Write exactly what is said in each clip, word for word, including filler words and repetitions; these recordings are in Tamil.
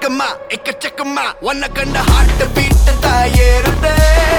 Ekama, ekachakama, wanna kanda heart beat tayerute.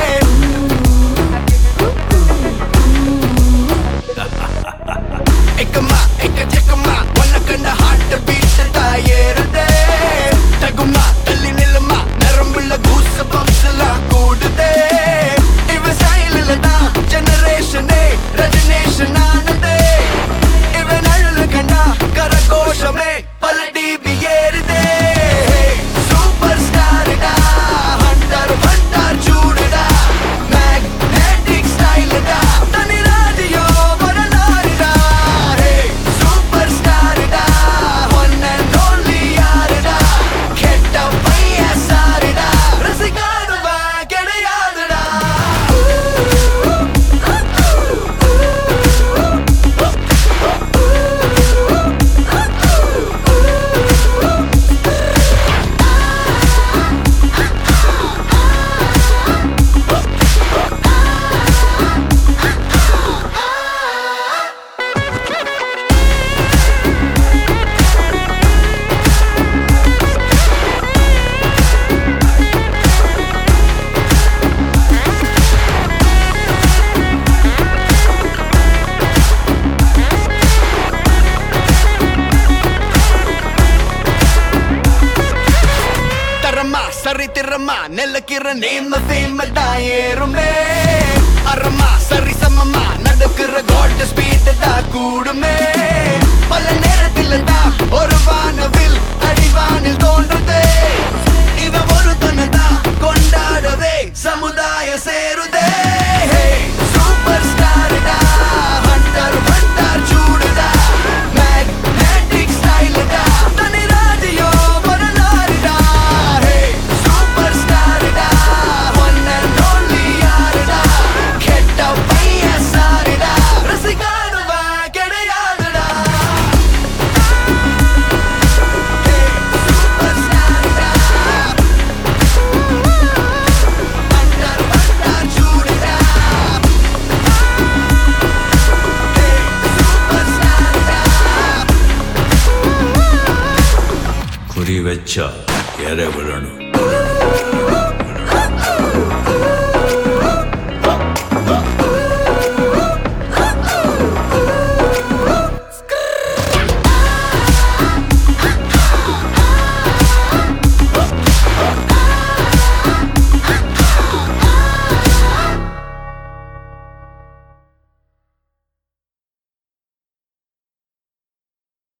Ekama, ekachakama, wanna kanda heart beat tayerute. Taguma, talli nilama, narambulla goose bumps la koodude. Iva style la da generation eh, regeneration aanade. Iva nallu kanda karakoshame paladi biyeride. Superstar da, hunter hunter chuda, magnetic style da, tani radio badalada. Hey, superstar da, one and only yaar da, khetta paiya sare da, rasikadu va kediyadu da. சரித்திரமா நெல்லக்கிற நேம ஃபேம தாயேருமே அரமா சரி சமமா நடக்கிற கோல்ட் ஸ்பீட் தா கூடுமே பல நேரத்தில் தா ஒரு வானவில் அடிவானில் தோன்றுதே இவ ஒரு தனதா கொண்டாடவே சமுதாய சேருதே சூப்பர் ஸ்டார் டா ஹண்டர் ஹண்டர் சூடுதா மேக்னெட்டிக் ஸ்டைல் டா தனி ராஜியோ பரலாரிடா சூப்பர் ஸ்டார் டா ஒன் அண்ட் only யாருடா கெட்ட பைய சாரிடா ரசிகானுவா கிடையாதுடா சூப்பர் ஸ்டார் டா ஹண்டர் ஹண்டர் சூடுடா சூப்பர் ஸ்டார் டா குறி வச்சா எற விழணும்.